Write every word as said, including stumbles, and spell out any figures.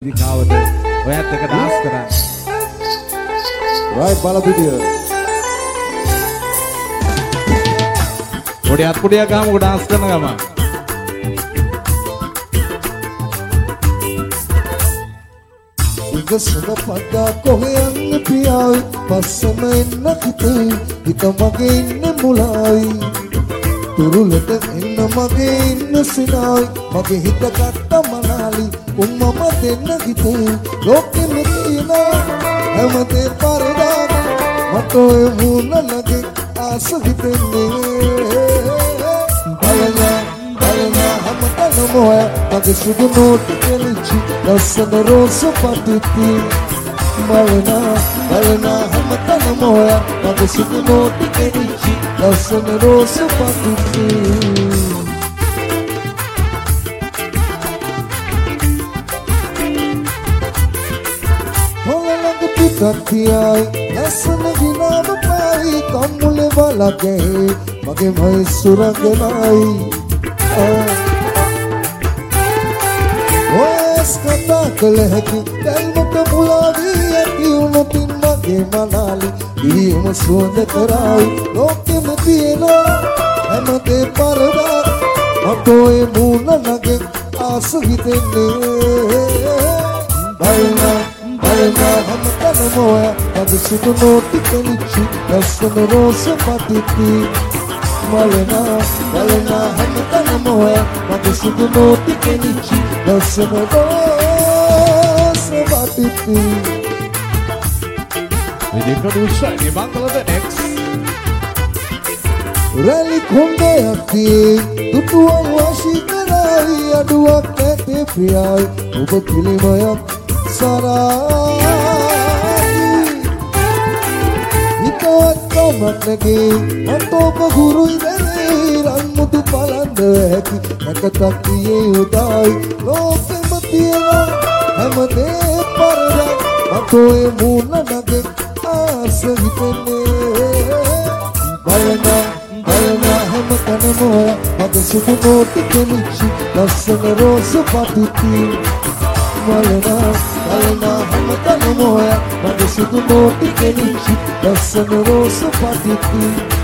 දිකාවට ඔයත් එක ඩාන්ස් කරන්න. right බලපිටිය. පොඩි අත්පොඩියක් ගාමුකෝ ඩාන්ස් කරන ගමන්. ඉගසන පද්දා කොහේ යන්න පියායි පස්සම එන්න කිතේ හිත මගේ ඉන්න මුලායි තුරුලට එන්න මගේ ඉන්න සිනායි මගේ හිත ගත්ත මනාලි උම්මම දෙන්න කිතේ ලෝකෙම තියෙන හැමතේ පරදාක මට ඔය මුණ ලගේ ආස හිතෙන්නේ බලලා බලලා හැමතැනම ඔය මගේ සුදු නෝටි කෙලිච්චි ලස්සන රෝස පටිති බලලා බලලා හැමතැනම ඔය මගේ සුදු නෝටි කෙලිච්චි ලස්සන රෝස පටිති Katiai, ලස්සන ගිනාව පායි කම්මුලේ බලකේ මගේ මයි සුරංගනයි ඔයස් කතා කළ හැකි දැල්මට මුලාවී ඇති උනොතින් මගේ මනාලි ඉරියම සුවඳ කරයි ලෝකෙම තියෙන හැමතේ පරදා මට ඔය මූණ නගේ ආස හිතෙන්නේ බලනා බලනා හැමතැනම ඔය මගේ සුදු නෝටි කෙලිච්චි ලස්සන රෝස පටිති බලනා බලනා හැමතැනම ඔය මගේ සුදු නෝටි කෙලිච්චි ලස්සන රෝස පටිති Video producer ni Bangladesh next. රැලි කොණ්ඩේ යති දුටුවන් වශී කරයි අඩුවක් නැතේ ප්‍රියයි ඔබ පිළිමයක් සරයි හිතවත් කමක් නැගේ මට ඔබ ගුරුයි දැනේ රන්මුතු පලන්ද හැකි නැකතක් තියේ උදායි ලෝකෙම තියෙන හැමදේ පරදක් මට ඔය මූණ නගේ ආස හිතෙන්නේ බලනා බලනා හැමතැනම ඔය මගේ සුදු නෝටි කෙලිච්චි ලස්සන රෝස පටිති බලනා බලනා හැමතැනම ඔය මගේ සුදු නෝටි කෙලිච්චි ලස්සන රෝස පටිති